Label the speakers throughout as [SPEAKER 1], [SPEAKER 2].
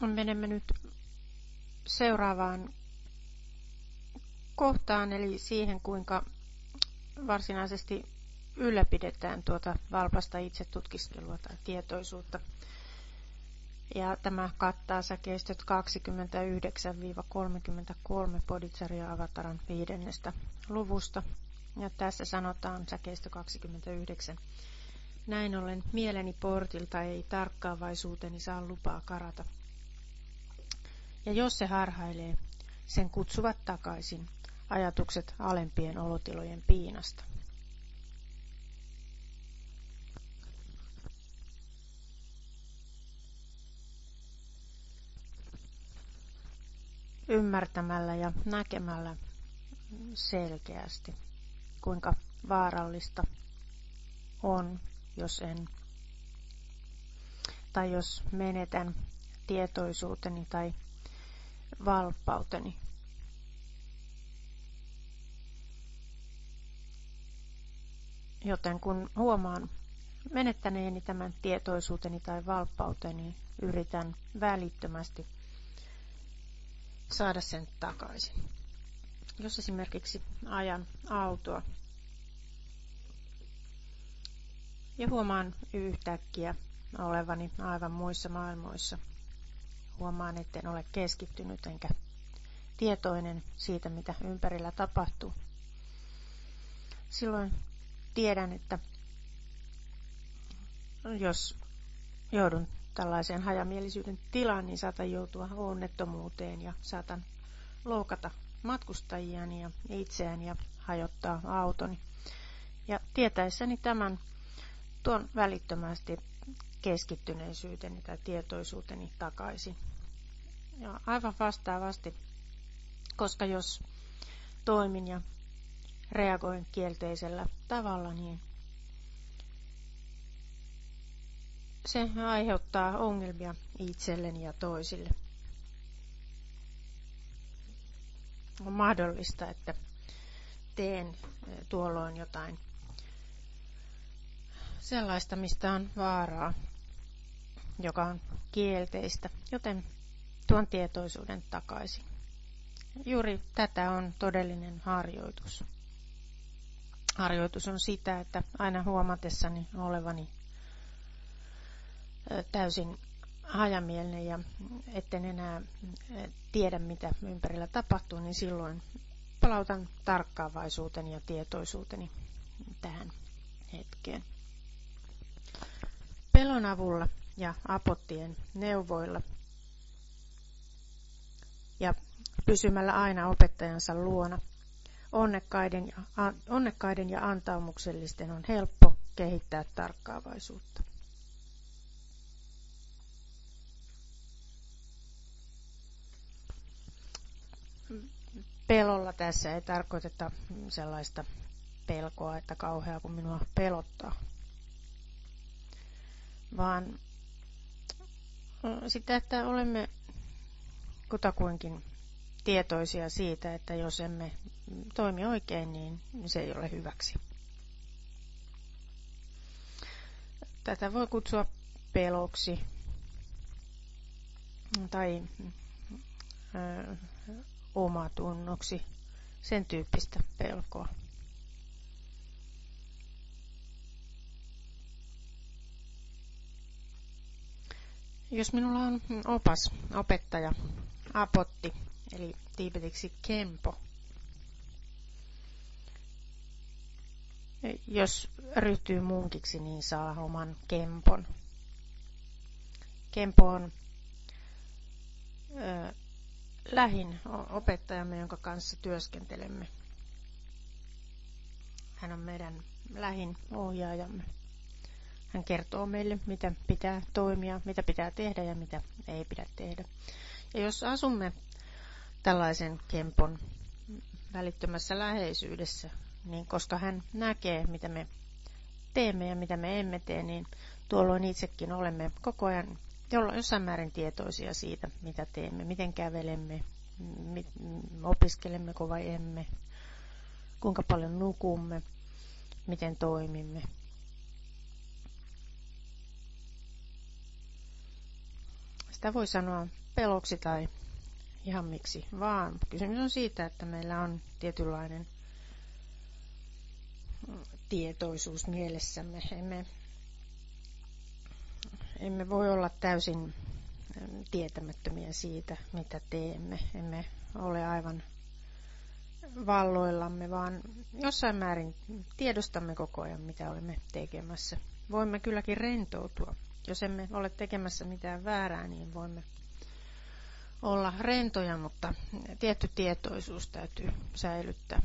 [SPEAKER 1] Menemme nyt seuraavaan kohtaan, eli siihen, kuinka varsinaisesti ylläpidetään tuota valpasta itsetutkiskelua tai tietoisuutta. Ja tämä kattaa säkeistöt 29-33 Bodhicharya Avataran 5. luvusta. Ja tässä sanotaan säkeistö 29. Näin ollen mieleni portilta ei tarkkaavaisuuteni saa lupaa karata. Ja jos se harhailee, sen kutsuvat takaisin ajatukset alempien olotilojen piinasta. Ymmärtämällä ja näkemällä selkeästi, kuinka vaarallista on, jos menetän tietoisuuteni tai valppauteni. Joten kun huomaan menettäneeni tämän tietoisuuteni tai valppauteni, yritän välittömästi saada sen takaisin. Jos esimerkiksi ajan autoa ja huomaan yhtäkkiä olevani aivan muissa maailmoissa, huomaan, etten ole keskittynyt enkä tietoinen siitä, mitä ympärillä tapahtuu. Silloin tiedän, että jos joudun tällaiseen hajamielisyyden tilaan, niin saatan joutua onnettomuuteen ja saatan loukata matkustajiani ja itseäni ja hajottaa autoni. Ja tietäessäni tämän tuon välittömästi keskittyneisyyteni tai tietoisuuteni takaisin. Ja aivan vastaavasti, koska jos toimin ja reagoin kielteisellä tavalla, niin se aiheuttaa ongelmia itselleni ja toisille. On mahdollista, että teen tuolloin jotain sellaista, mistä on vaaraa, joka on kielteistä, joten tuon tietoisuuden takaisin. Juuri tätä on todellinen harjoitus. Harjoitus on sitä, että aina huomatessani olevani täysin hajamielinen ja etten enää tiedä, mitä ympärillä tapahtuu, niin silloin palautan tarkkaavaisuuteni ja tietoisuuteni tähän hetkeen. Pelon avulla ja apottien neuvoilla ja pysymällä aina opettajansa luona, onnekkaiden ja antaumuksellisten on helppo kehittää tarkkaavaisuutta. Pelolla tässä ei tarkoiteta sellaista pelkoa, että kauheaa kun minua pelottaa, vaan sitä, että olemme kutakuinkin tietoisia siitä, että jos emme toimi oikein, niin se ei ole hyväksi. Tätä voi kutsua peloksi tai omatunnoksi, sen tyyppistä pelkoa. Jos minulla on opas, opettaja, apotti, eli tiibetiksi kempo, jos ryhtyy munkiksi, niin saa oman kempon. Kempo on lähin opettajamme, jonka kanssa työskentelemme. Hän on meidän lähin ohjaajamme. Hän kertoo meille, mitä pitää toimia, mitä pitää tehdä ja mitä ei pidä tehdä. Ja jos asumme tällaisen kempon välittömässä läheisyydessä, niin koska hän näkee, mitä me teemme ja mitä me emme tee, niin tuolloin itsekin olemme koko ajan jossain määrin tietoisia siitä, mitä teemme, miten kävelemme, opiskelemmeko vai emme, kuinka paljon nukumme, miten toimimme. sitä voi sanoa peloksi tai ihan miksi vaan. Kysymys on siitä, että meillä on tietynlainen tietoisuus mielessämme. Emme voi olla täysin tietämättömiä siitä, mitä teemme. Emme ole aivan valloillamme, vaan jossain määrin tiedostamme koko ajan, mitä olemme tekemässä. Voimme kylläkin rentoutua. Jos emme ole tekemässä mitään väärää, niin voimme olla rentoja, mutta tietty tietoisuus täytyy säilyttää.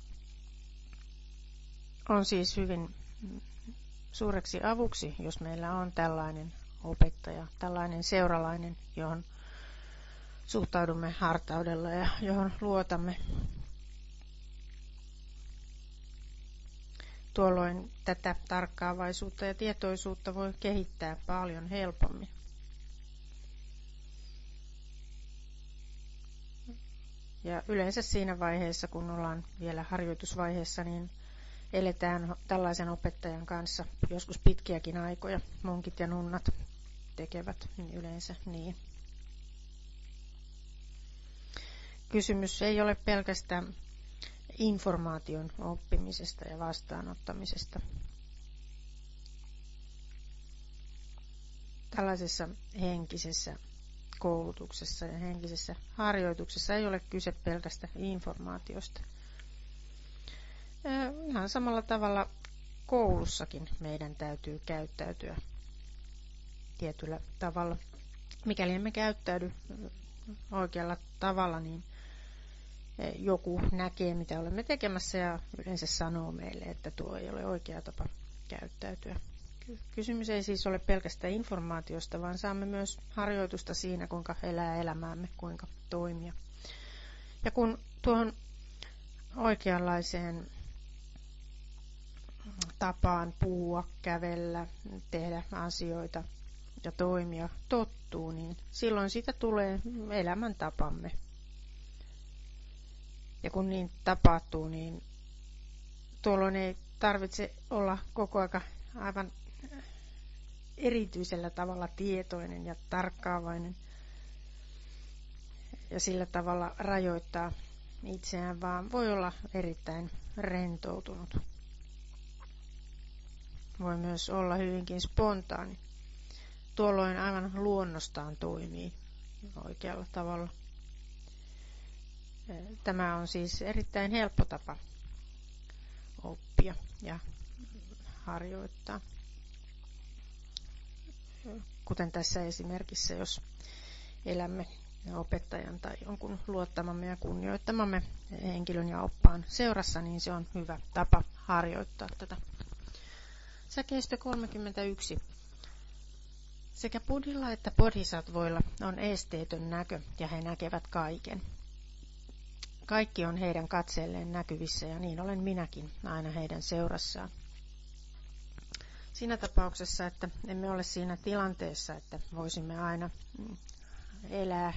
[SPEAKER 1] On siis hyvin suureksi avuksi, jos meillä on tällainen opettaja, tällainen seuralainen, johon suhtaudumme hartaudella ja johon luotamme. Tuolloin tätä tarkkaavaisuutta ja tietoisuutta voi kehittää paljon helpommin. Ja yleensä siinä vaiheessa, kun ollaan vielä harjoitusvaiheessa, niin eletään tällaisen opettajan kanssa joskus pitkiäkin aikoja. Munkit ja nunnat tekevät yleensä niin. Kysymys ei ole pelkästään informaation oppimisesta ja vastaanottamisesta. Tällaisessa henkisessä koulutuksessa ja henkisessä harjoituksessa ei ole kyse pelkästään informaatiosta. Ihan samalla tavalla koulussakin meidän täytyy käyttäytyä tietyllä tavalla. Mikäli emme käyttäydy oikealla tavalla, niin joku näkee, mitä olemme tekemässä ja yleensä sanoo meille, että tuo ei ole oikea tapa käyttäytyä. Kysymys ei siis ole pelkästään informaatiosta, vaan saamme myös harjoitusta siinä, kuinka elää elämäämme, kuinka toimia. Ja kun tuohon oikeanlaiseen tapaan puhua, kävellä, tehdä asioita ja toimia tottuu, niin silloin siitä tulee elämäntapamme. Ja kun niin tapahtuu, niin tuolloin ei tarvitse olla koko ajan aivan erityisellä tavalla tietoinen ja tarkkaavainen ja sillä tavalla rajoittaa itseään, vaan voi olla erittäin rentoutunut. Voi myös olla hyvinkin spontaani. Tuolloin aivan luonnostaan toimii oikealla tavalla. Tämä on siis erittäin helppo tapa oppia ja harjoittaa. Kuten tässä esimerkissä, jos elämme opettajan tai jonkun luottamamme ja kunnioittamamme henkilön ja oppaan seurassa, niin se on hyvä tapa harjoittaa tätä. Säkeistö 31. Sekä buddhilla että bodhisattvoilla on esteetön näkö ja he näkevät kaiken. Kaikki on heidän katseelleen näkyvissä ja niin olen minäkin aina heidän seurassaan. Siinä tapauksessa, että emme ole siinä tilanteessa, että voisimme aina elää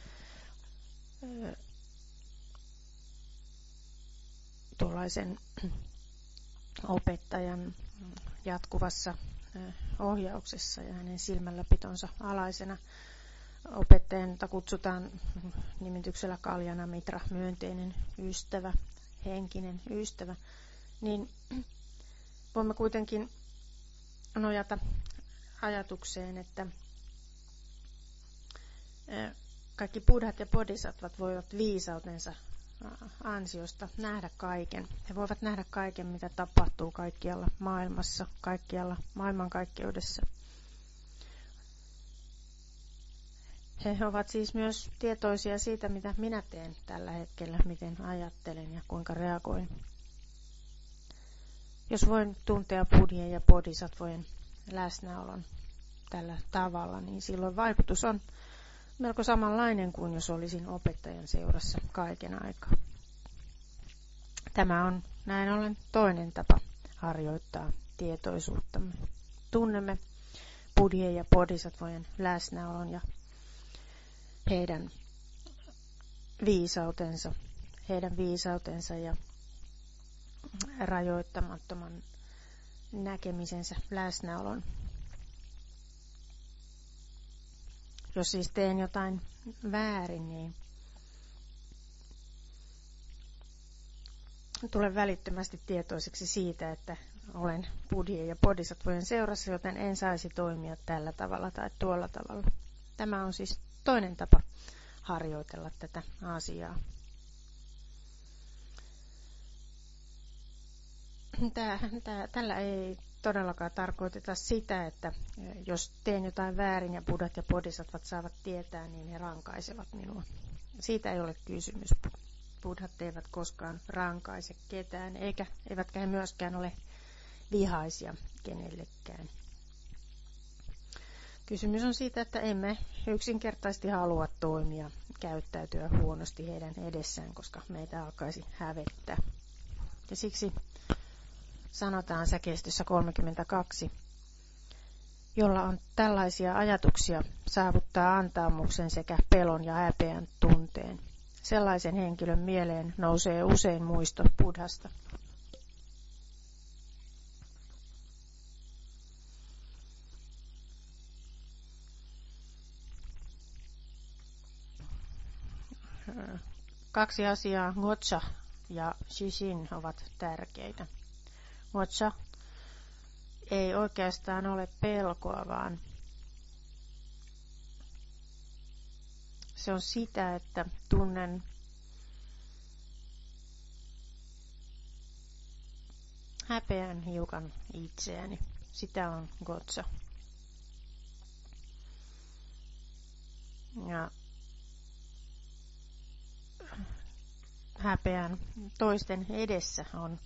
[SPEAKER 1] tuollaisen opettajan jatkuvassa ohjauksessa ja hänen silmälläpitonsa alaisena. Opettajanta kutsutaan nimityksellä Kaljana Mitra, myönteinen ystävä, henkinen ystävä, niin voimme kuitenkin nojata ajatukseen, että kaikki buddhat ja bodhisattvat voivat viisautensa ansiosta nähdä kaiken. He voivat nähdä kaiken, mitä tapahtuu kaikkialla maailmassa, kaikkialla maailmankaikkeudessa. He ovat siis myös tietoisia siitä, mitä minä teen tällä hetkellä, miten ajattelen ja kuinka reagoin. Jos voin tuntea buddhien ja bodhisattvojen läsnäolon tällä tavalla, niin silloin vaikutus on melko samanlainen kuin jos olisin opettajan seurassa kaiken aikaa. Tämä on näin ollen toinen tapa harjoittaa tietoisuuttamme. Tunnemme buddhien ja bodhisattvojen läsnäolon ja heidän viisautensa ja rajoittamattoman näkemisensä läsnäolon. Jos siis teen jotain väärin, niin tulen välittömästi tietoiseksi siitä, että olen buddhien ja bodhisattvojen seurassa, joten en saisi toimia tällä tavalla tai tuolla tavalla. Tämä on siis toinen tapa harjoitella tätä asiaa. Tällä ei todellakaan tarkoiteta sitä, että jos teen jotain väärin ja buddhat ja bodhisattvat saavat tietää, niin he rankaisevat minua. Siitä ei ole kysymys. Buddhat eivät koskaan rankaise ketään, eivätkä he myöskään ole vihaisia kenellekään. Kysymys on siitä, että emme yksinkertaisesti halua toimia, käyttäytyä huonosti heidän edessään, koska meitä alkaisi hävettää. Ja siksi sanotaan säkeistössä 32, jolla on tällaisia ajatuksia, saavuttaa antaumuksen sekä pelon ja häpeän tunteen. Sellaisen henkilön mieleen nousee usein muisto Buddhasta. Kaksi asiaa, ngoccha ja shishin, ovat tärkeitä. Ngoccha ei oikeastaan ole pelkoa, vaan se on sitä, että tunnen häpeän hiukan itseäni. Sitä on ngoccha. Ja häpeän toisten edessä on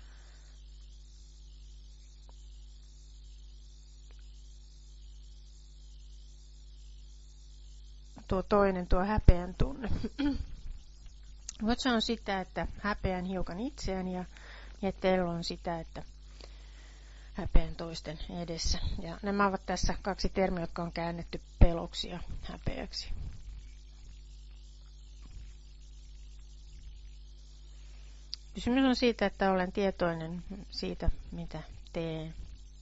[SPEAKER 1] tuo häpeän tunne. Ngoccha on sitä, että häpeän hiukan itseäni ja tel on sitä, että häpeän toisten edessä. Ja nämä ovat tässä kaksi termiä, jotka on käännetty peloksi ja häpeäksi. Kysymys on siitä, että olen tietoinen siitä, mitä teen.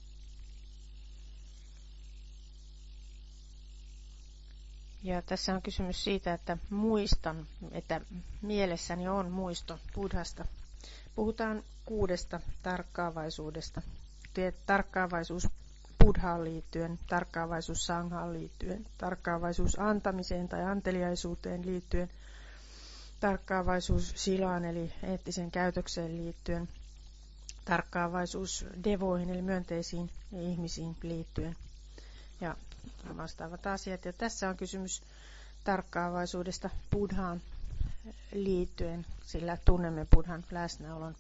[SPEAKER 1] Ja tässä on kysymys siitä, että muistan, että mielessäni on muisto Buddhasta. Puhutaan 6 tarkkaavaisuudesta. Tarkkaavaisuus Buddhaan liittyen, tarkkaavaisuus Sanghaan liittyen, tarkkaavaisuus antamiseen tai anteliaisuuteen liittyen, tarkkaavaisuus silaan eli eettisen käytökseen liittyen, tarkkaavaisuus devoihin eli myönteisiin ihmisiin liittyen ja vastaavat asiat. Ja tässä on kysymys tarkkaavaisuudesta Buddhaan liittyen, sillä tunnemme Buddhan läsnäolon.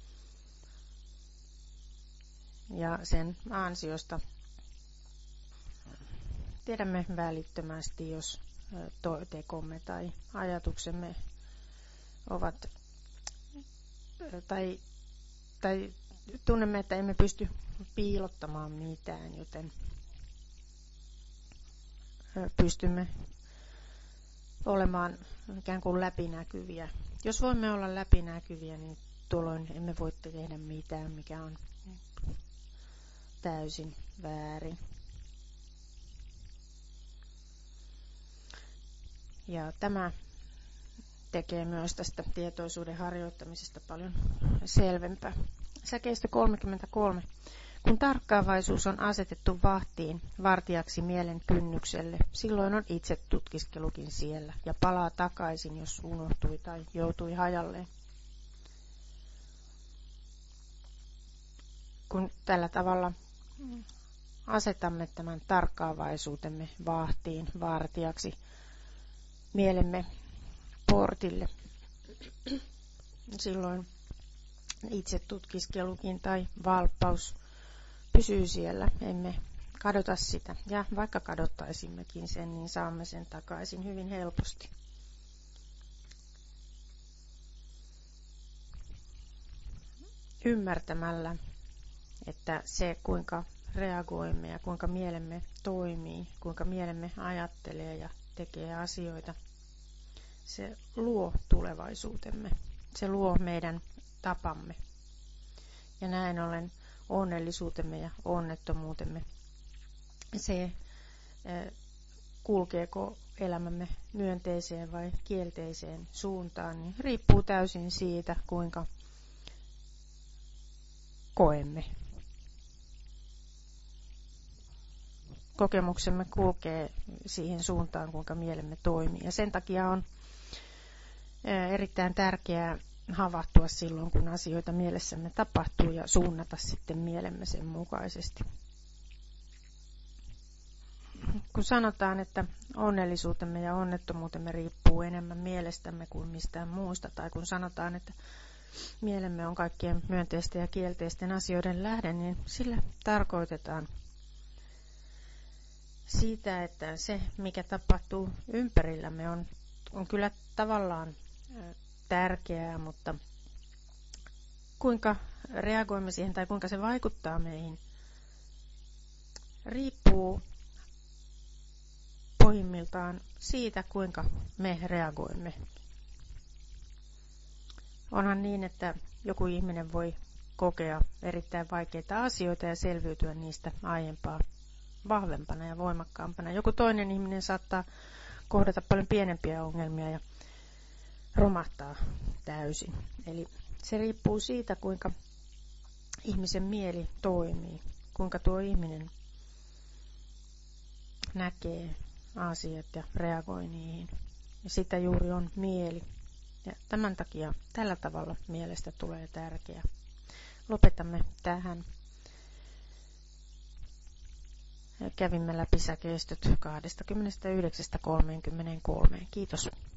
[SPEAKER 1] Ja sen ansiosta tiedämme välittömästi, jos tekomme tai ajatuksemme ovat, tai tunnemme, että emme pysty piilottamaan mitään, joten pystymme olemaan ikään kuin läpinäkyviä. Jos voimme olla läpinäkyviä, niin tuolloin emme voi tehdä mitään, mikä on täysin väärin. Ja tämä tekee myös tästä tietoisuuden harjoittamisesta paljon selvempää. Säkeistö 33. Kun tarkkaavaisuus on asetettu vahtiin vartijaksi mielen kynnykselle, silloin on itse tutkiskelukin siellä ja palaa takaisin, jos unohtui tai joutui hajalleen. Kun tällä tavalla asetamme tämän tarkkaavaisuutemme vahtiin vartijaksi mielemme portille, silloin itse tutkiskelukin tai valppaus pysyy siellä, emme kadota sitä. Ja vaikka kadottaisimmekin sen, niin saamme sen takaisin hyvin helposti. Ymmärtämällä, että se kuinka reagoimme ja kuinka mielemme toimii, kuinka mielemme ajattelee ja tekee asioita, se luo tulevaisuutemme. Se luo meidän tapamme. Ja näin ollen onnellisuutemme ja onnettomuutemme. Se kulkeeko elämämme myönteiseen vai kielteiseen suuntaan, niin riippuu täysin siitä, kuinka koemme. Kokemuksemme kulkee siihen suuntaan, kuinka mielemme toimii. Ja sen takia on erittäin tärkeää havahtua silloin, kun asioita mielessämme tapahtuu ja suunnata sitten mielemme sen mukaisesti. Kun sanotaan, että onnellisuutemme ja onnettomuutemme riippuu enemmän mielestämme kuin mistään muusta, tai kun sanotaan, että mielemme on kaikkien myönteisten ja kielteisten asioiden lähde, niin sillä tarkoitetaan siitä, että se, mikä tapahtuu ympärillämme, on kyllä tavallaan tärkeää, mutta kuinka reagoimme siihen tai kuinka se vaikuttaa meihin, riippuu pohjimmiltaan siitä, kuinka me reagoimme. Onhan niin, että joku ihminen voi kokea erittäin vaikeita asioita ja selviytyä niistä aiempaa vahvempana ja voimakkaampana. Joku toinen ihminen saattaa kohdata paljon pienempiä ongelmia ja romahtaa täysin. Eli se riippuu siitä, kuinka ihmisen mieli toimii, kuinka tuo ihminen näkee asiat ja reagoi niihin. Ja sitä juuri on mieli. Ja tämän takia tällä tavalla mielestä tulee tärkeä. Lopetamme tähän. Kävimme läpi säkeistöt 29-33. Kiitos.